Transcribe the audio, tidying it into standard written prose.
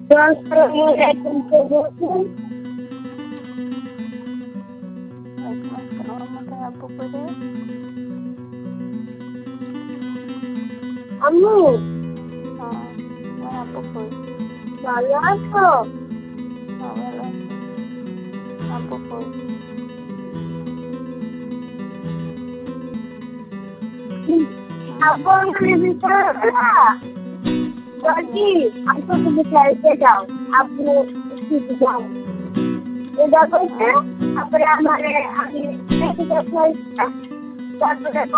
আসসালামু আলাইকুম। আব্বু করে আম্মু আব্বু কই? ভালো আছো? ভালো। আব্বু কই? আব্বু আমাদের ভিতরে দাদি আব্বু তুমি খেলতে যাও। আব্বু একটু যাও। এটা বলছে তারপরে আমি তারপরে